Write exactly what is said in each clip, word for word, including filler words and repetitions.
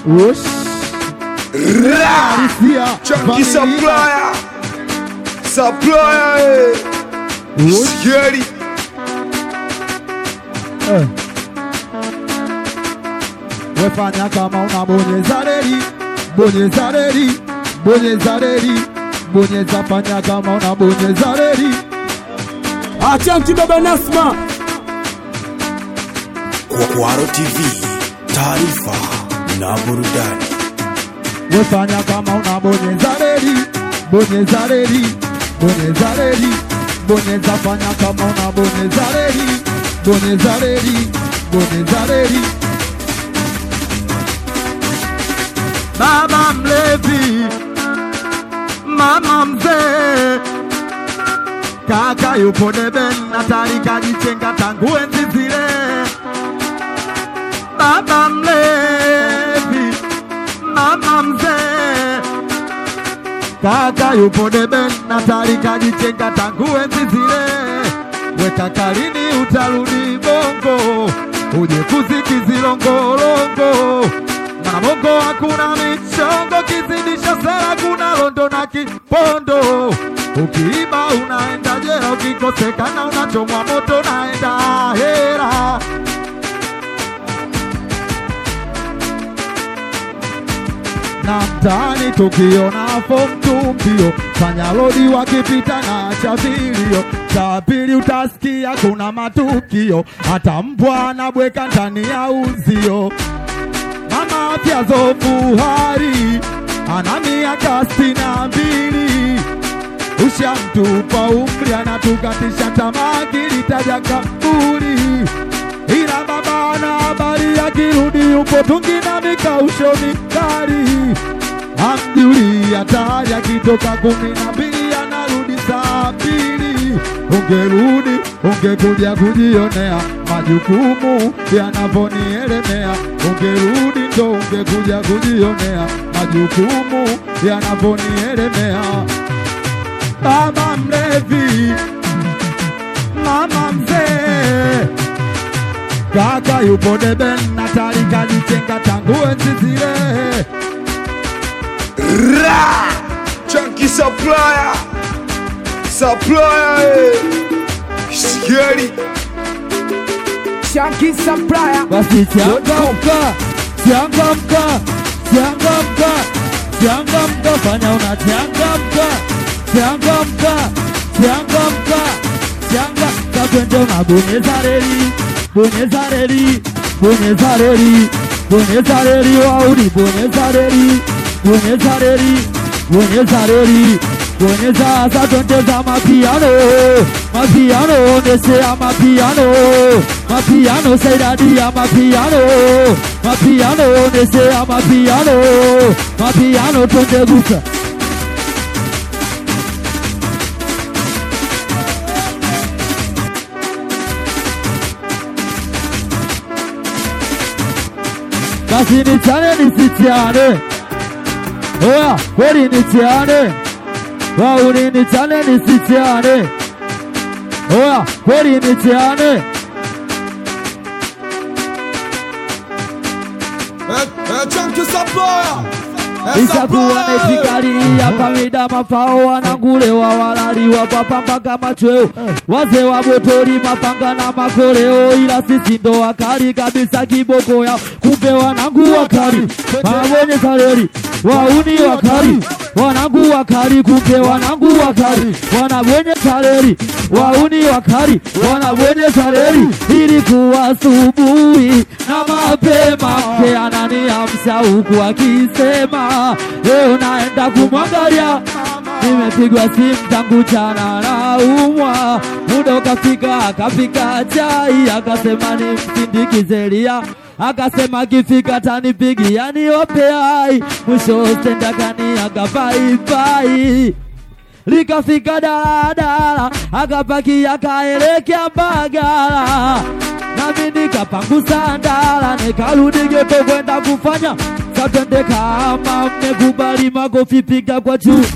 Whoosh. Ra. Chunky supplier. Supplier. Eh. Scary. Eh. Wefanya kama unabonyeza reli, bonyeza reli, bonyeza reli, bonyeza fanya kama unabonyeza reli. Achanki baba Nasma. Kwaro T V, taarifa na burudani. Wefanya kama unabonyeza reli, bonyeza reli, bonyeza reli, bonyeza fanya kama unabonyeza reli, bonyeza reli, bonyeza reli. Baba mlevi, mama mzee, kaka yupo deben, Natali kajichenga tangu enzi zile. Baba mlevi, mama mzee, kaka yupo deben, Natali kajichenga tangu enzi zile. Weka kalini utarudi bongo, uje kusikizi longolongo. Mongo hakuna michongo, kizidisha sera kuna londo na kipondo. Ukiiba unaenda jela, ukikosekana unachomwa moto naenda hera. Na mtaani tukiona form tumpio, fanya lodi wakipita na chavilio. Chapili utasikia kuna matukio, hata mbwa anabweka ndani ya uzio. Mama pia zofu hari, ana miaka sitini na mbili. Ushamtupa umri, anatukatisha tamaa, kilitaja kaburi. Ila baba ana habari, akirudi upo tungi na mikausho mikali. Amjuli hatari, akitoka kumi na mbili anarudi saa mbili. Ungerudi, ungekuja kujionea majukumu yanavyonielemea. Ungerudi ndo ungekuja kujionea majukumu yanavyonielemea. Baba mlevi, mama mzee, kaka yupo deben, Natali kajichenga tangu enzi zile. Ra. Chunky supplier. Supplier. Eh. Scary. Chunky supplier. Basi changamka, changamka, changamka, changamka, fanya una changamka, changamka, changamka, changamka, twende unabonyeza reli, bonyeza reli, bonyeza reli, bonyeza reli, wauni bonyeza reli, bonyeza reli, bonyeza reli. Bonyeza sasa twende za mapiano, mapiano nese ya mapiano, mapiano saidadi ya mapiano, mapiano nese ya mapiano, mapiano twende gusa. Basi ni chane nisitiane, oya kweli nitiane. Wauni nitiane nisitiane, oya kweli nitiane. Chunky supplier. Isakuwa netikali ya pamida mafao, wanangule wa walali wa papamba kama chweo. Waze wa botori mapanga na makoreo, ila sisi ndo wakali kabisa kiboko ya. Kumbe wanangu wakali, mabonye saleri, wauni wakali. Wanangu wakali, kumbe wanangu wakali. Wanabonye saleri, wauni wakali. Wanabonye saleri, ilikuwa asubuhi na mapema. Mke ananiamsha huku akisema, leo naenda kumwangalia. Nimepigwa simu tangu jana naumwa. Muda ukafika, akapika chai, akasema nimsindikize lia. Akasema kifika tanipigia niwape hai. Mwisho stenda kani akapai pai. Likafika daladala, akapakia kaelekea Mbagala. Nami nikapangusa ndala, nikarudi geto kwenda kufanya. Sa twende kama mmekubali, makofi piga kwa juu.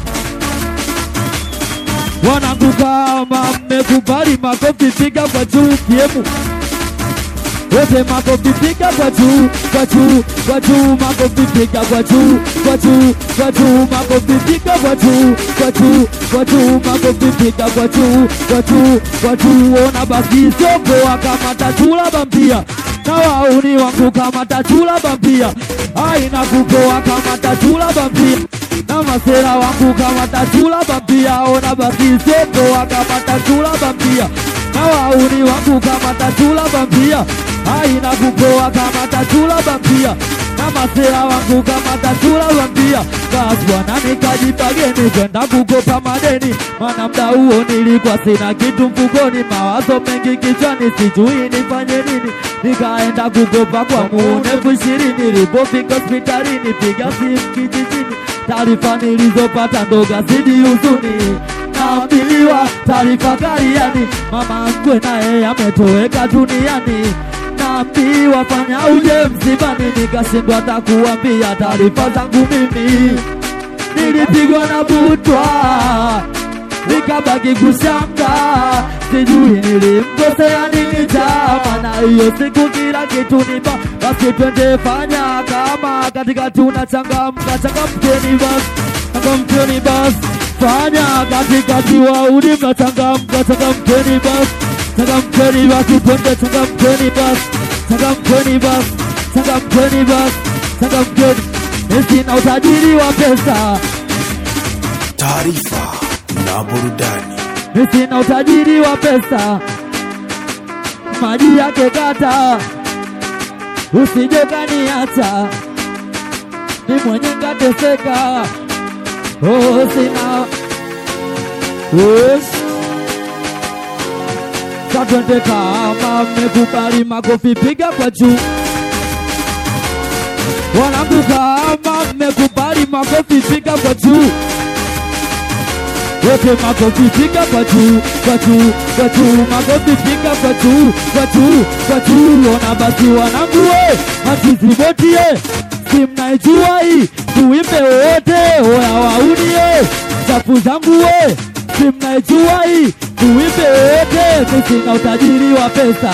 Wanangu kama mmekubali, makofi piga kwa juu. Kiemu wote makofi piga kwa juu, kwa juu, kwa juu, makofi piga kwa juu, kwa juu, kwa juu, makofi piga kwa juu, kwa juu, kwa juu, makofi piga kwa juu, kwa juu, kwa juu. Ona basi soko kama tatula bambia, na wauni wangu kama tatula bambia, aina kupoa kama tatula bambia, na masera wangu kama tatula bambia. Ona basi soko kama tatula bambia, na wauni wangu kama tatula bambia, aina kupoa kama tatula bambia, na masera wangu kama tatula bambia. Basi bwana nikajipageni kwenda kukopa madeni, maana mda huo nilikuwa sina kitu mfukoni, mawazo mengi kichwani sijui nifanye nini. Nikaenda kukopa kwa muone elfu ishirini, nilipofika hospitalini piga simu kijijini, taarifa nilizopata ndo gazeti huzuni. Naambiliwa taarifa gariani, mama mkwe naye ametoweka duniani. Naambiwa fanya uje msibani, nikashindwa hata kuambia taarifa zangu mimi. Nilipigwa na butwa, nikabaki kushanga, sijui nilimkosea nini chama, na hiyo siku kila kitu nipa. Basi twende fanya kama katika tunachangamka, changamkeni basi, changamkeni basi, fanya katikati wauni mnachangamka, changamkeni basi, changamkeni basi, twende changamkeni basi, changamkeni basi, changamkeni basi, changamkeni. Sina utajiri wa pesa, taarifa na burudani. Sina utajiri wa pesa, maji yake kata, usije kaniacha, ni mwenye kateseka. Oh sina Ush Satwende kama mmekubali makofi piga kwa juu, wanangu kama mmekubali makofi piga kwa juu, wote makofi piga kwa juu, kwa juu, kwa juu, makofi piga kwa juu, kwa juu, kwa juu. Ona basi wanangu we, machizi botie, si mnaijua hii, tuimbe wote, oya waunie, chapu zangu we, si mnaijua hii, tuimbe wote. Sina utajiri wa pesa,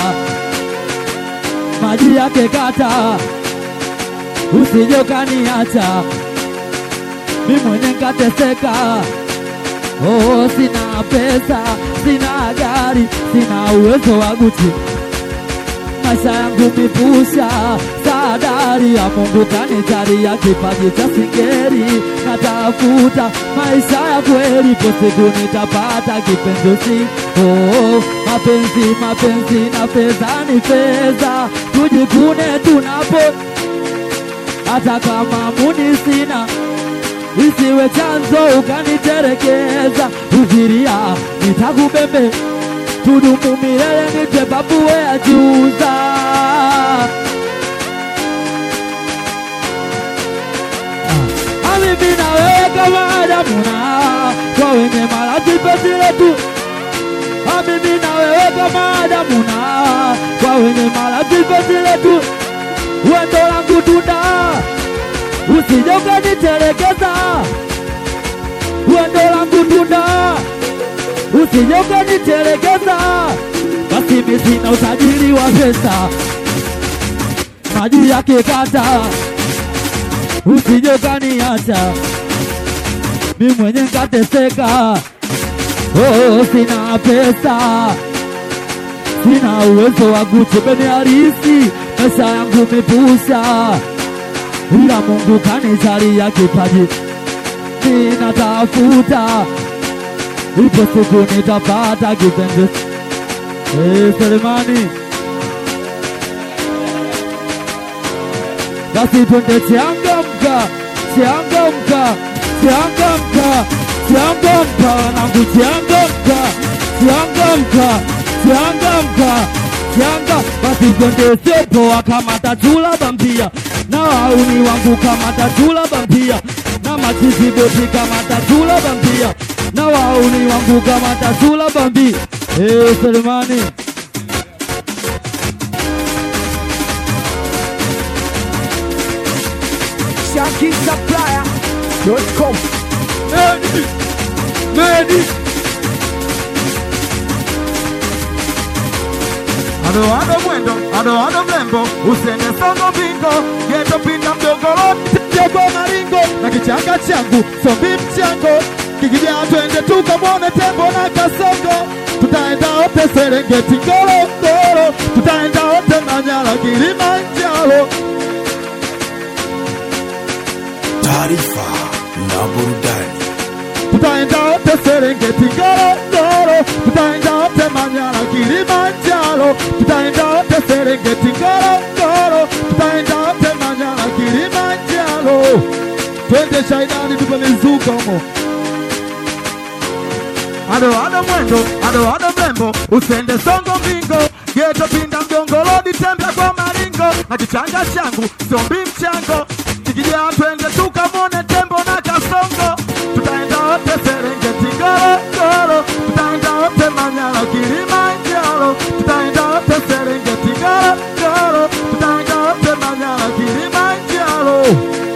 maji yake kata, usije kaniacha, mimi mwenye kateseka. Oh sina pesa, sina gari, sina uwezo wa Gucci, maisha yangu mipusha, sadari ya Mungu kanijalia kipaji cha singeri. Natafuta maisha ya kweli, po siku nitapata kipenzi. Oh mapenzi, mapenzi na fedha ni fedha, tujikune tunapo, hata kama muni sina, isiwe chanzo ukaniterekeza. Ufiria nitakubembe, tudumu milele, nite babu we ajuza. Mimi na wewe kama Adamu na Hawa, kwa wenye maradhi penzi letu. Mimi na wewe kama Adamu na Hawa, kwa wenye maradhi penzi letu. Wendo langu tunda, usije ukanitelekeza. Wendo langu tunda, usije ukanitelekeza. Basi mimi sina utajiri wa pesa, maji yake kata, usije ukaniacha, mimi mwenye kateseka. Oh sina pesa, sina uwezo wa Gucci, beni harisi, maisha yangu mipusha, ila Mungu kanijalia kipaji, ninatafuta, ipo siku nitapata kipenzi. Eh Selemani, basi twende changamka, changamka, changamka, changamka, nangu changamka, changamka, changamka, changa. Basi twende sepo kama tatula bambia, na wauni wangu kama tatula bambia, na machizi boti kama tatula bambia, na wauni wangu kama tatula bambia. Eh Selemani, Shanky Supplier dot com. Medi, Medi, ado ado mwendo, ado ado mlembo, usende songo bingo, geto pinda mdogolo, tijego maringo, na kichanga changu, sombi mchango, kikijia twende tukamwone tembo na kasongo, tutaenda wote Serengeti Ngorongoro, tutaenda wote Manyara Kilimanjaro. Taarifa na burudani. Tutaenda wote Serengeti Ngorongoro, tutaenda wote Manyara Kilimanjaro, tutaenda wote Serengeti Ngorongoro, tutaenda wote Manyara Kilimanjaro. Twende Shaidani tupe mizuka humo. Ado ado mwendo, ado ado mlembo, usende songo mbingo, geto pinda mgongolo, ditembea kwa maringo, na kichanga changu, sombi mchango, tikijia twende tukamwone tembo na kasongo, tutaenda wote Serengeti Ngorongoro, tutaenda wote Manyara Kilimanjaro, tutaenda wote Serengeti Ngorongoro, tutaenda wote Manyara Kilimanjaro.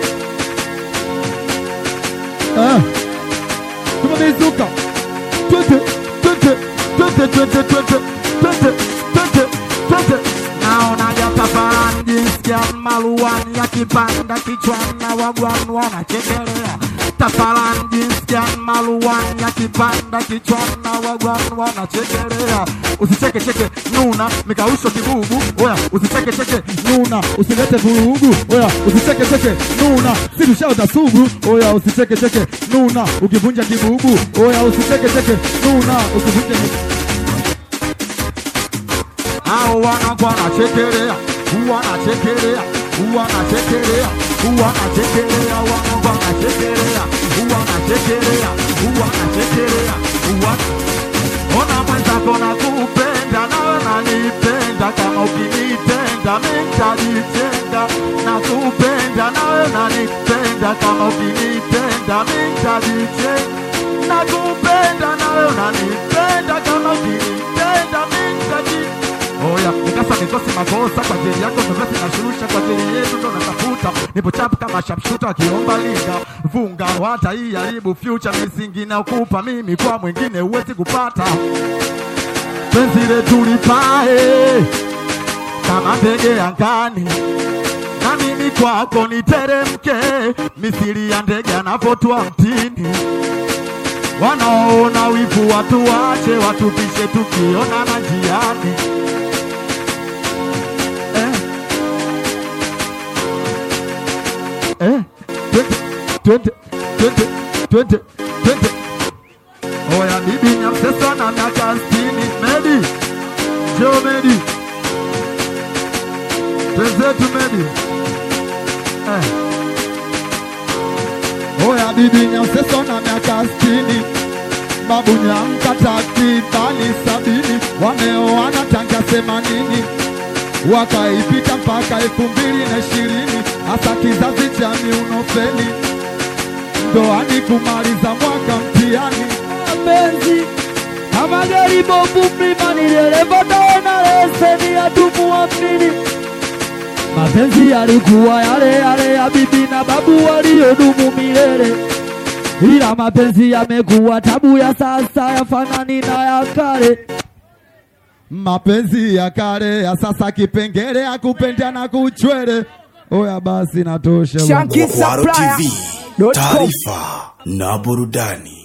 Ah, tumemizuka. Twende, twende, twende, twende, twende, twende, twende, twende. Naona jata farani jinsi ya maluani ya kipanda kichwani na wagwani wanachekelea. Tafarani jinsi ya maluani ya kipanda kichwani na wagwani wanachekelea. Usicheke cheke nuna mikausho kibubu. Oya usicheke cheke nuna usilete vurugu. Oya usicheke cheke nuna siku shauta sugu. Oya usicheke cheke nuna ukivunja kibubu. Oya usicheke cheke nuna ukivunja kibubu. Hao wanakuwa wanachekelea, wanachekelea, wanachekelea, wanachekelea, wanakuwa wanachekelea, wanachekelea, wanachekelea, ona mwenzako na kupenda nawe nanipenda, kama ukinitenda nitajitenga. Na kupenda nawe nanipenda, kama ukinitenda nitajitenga. Na kupenda nawe nanipenda, kama ukinitenda nitajitenga. Oya, nikasa nikosi makosa kwa ajili yako, mzezi na shurusha kwa ajili yetu ndo natafuta. Nipo chapu kama sharpshooter kiomba linga, vunga wata hii haribu future, misingi na ukupa mimi kwa mwingine uwezi kupata. Penzi letu lipae kama ndege angani, na mimi kwako niteremke misili ya ndege anapotua mtini. Wanaona wivu watu wache, watupishe tukiona na njiani. Eh, twende, twende, twende, twende. Oya bibi nyamsesa na miaka sitini. Medi, jo Medi, twenzetu Medi. Eh. Oya bibi nyamsesa na miaka sitini. Babu nyamka takribani sabini. Wameoana tangia themanini, wakaipita mpaka elfu mbili na ishirini. Hasa kizazi cha miunofeni, ndoani kumaliza mwaka mtihani. Mapenzi kama gari bovu mlimani, dereva daona leseni ya dumu wa mnini. Mapenzi yalikuwa yale yale ya bibi na babu waliodumu milele, ila mapenzi yamekuwa tabu ya sasa, yafanani na ya kale. Mapenzi ya kale ya sasa kipengele, akupenda na kuchwele. Oya basi natosha. Shanky Supplier. Taarifa na burudani.